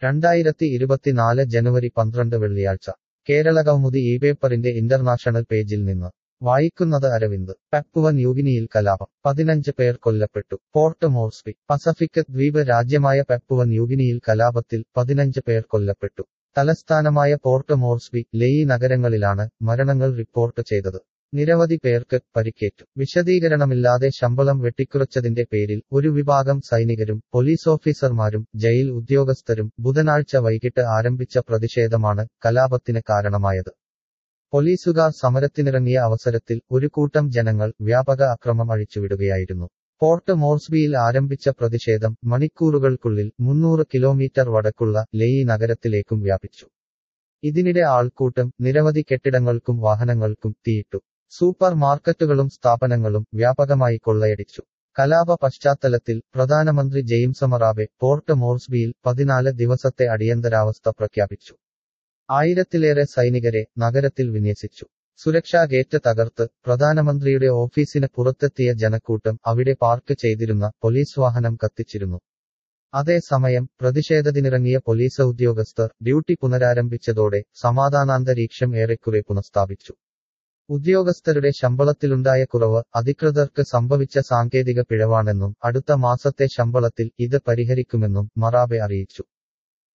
2024 ജനുവരി 12 വെള്ളിയാഴ്ച കേരളകൗമുദി ഈ പേപ്പറിന്റെ ഇന്റർനാഷണൽ പേജിൽ നിന്ന് വായിക്കുന്നത് അരവിന്ദ്. പപ്പുവ ന്യൂഗിനിയിൽ കലാപം, 15 പേർ കൊല്ലപ്പെട്ടു. Port Moresby. പസഫിക് ദ്വീപ് രാജ്യമായ പപ്പുവ ന്യൂഗിനിയിൽ കലാപത്തിൽ 15 പേർ കൊല്ലപ്പെട്ടു. തലസ്ഥാനമായ പോർട്ട് മോർസ്ബി, ലേയി നഗരങ്ങളിലാണ് മരണങ്ങൾ റിപ്പോർട്ട് ചെയ്തത്. നിരവധി പേർക്ക് പരിക്കേറ്റു. വിശദീകരണമില്ലാതെ ശമ്പളം വെട്ടിക്കുറച്ചതിന്റെ പേരിൽ ഒരു വിഭാഗം സൈനികരും പോലീസോഫീസർമാരും ജയിൽ ഉദ്യോഗസ്ഥരും ബുധനാഴ്ച വൈകിട്ട് ആരംഭിച്ച പ്രതിഷേധമാണ് കലാപത്തിന് കാരണമായത്. പോലീസുകാർ സമരത്തിനിറങ്ങിയ അവസരത്തിൽ ഒരു കൂട്ടം ജനങ്ങൾ വ്യാപക അക്രമം അഴിച്ചുവിടുകയായിരുന്നു. പോർട്ട് മോർസ്ബിയിൽ ആരംഭിച്ച പ്രതിഷേധം മണിക്കൂറുകൾക്കുള്ളിൽ 300 കിലോമീറ്റർ വടക്കുള്ള ലേയി നഗരത്തിലേക്കും വ്യാപിച്ചു. ഇതിനിടെ ആൾക്കൂട്ടം നിരവധി കെട്ടിടങ്ങൾക്കും വാഹനങ്ങൾക്കും തീയിട്ടു. സൂപ്പർ മാർക്കറ്റുകളും സ്ഥാപനങ്ങളും വ്യാപകമായി കൊള്ളയടിച്ചു. കലാപ പശ്ചാത്തലത്തിൽ പ്രധാനമന്ത്രി ജെയിംസ് മറാപെ പോർട്ട് മോർസ്ബിയിൽ 14 ദിവസത്തെ അടിയന്തരാവസ്ഥ പ്രഖ്യാപിച്ചു. 1000-ലേറെ സൈനികരെ നഗരത്തിൽ വിന്യസിച്ചു. സുരക്ഷാ ഗേറ്റ് തകർത്ത് പ്രധാനമന്ത്രിയുടെ ഓഫീസിന് പുറത്തെത്തിയ ജനക്കൂട്ടം അവിടെ പാർക്ക് ചെയ്തിരുന്ന പോലീസ് വാഹനം കത്തിച്ചിരുന്നു. അതേസമയം പ്രതിഷേധത്തിനിറങ്ങിയ പോലീസ് ഉദ്യോഗസ്ഥർ ഡ്യൂട്ടി പുനരാരംഭിച്ചതോടെ സമാധാനാന്തരീക്ഷം ഏറെക്കുറെ പുനഃസ്ഥാപിച്ചു. ഉദ്യോഗസ്ഥരുടെ ശമ്പളത്തിലുണ്ടായ കുറവ് അധികൃതർക്ക് സംഭവിച്ച സാങ്കേതിക പിഴവാണെന്നും അടുത്ത മാസത്തെ ശമ്പളത്തിൽ ഇത് പരിഹരിക്കുമെന്നും മറാപെ അറിയിച്ചു.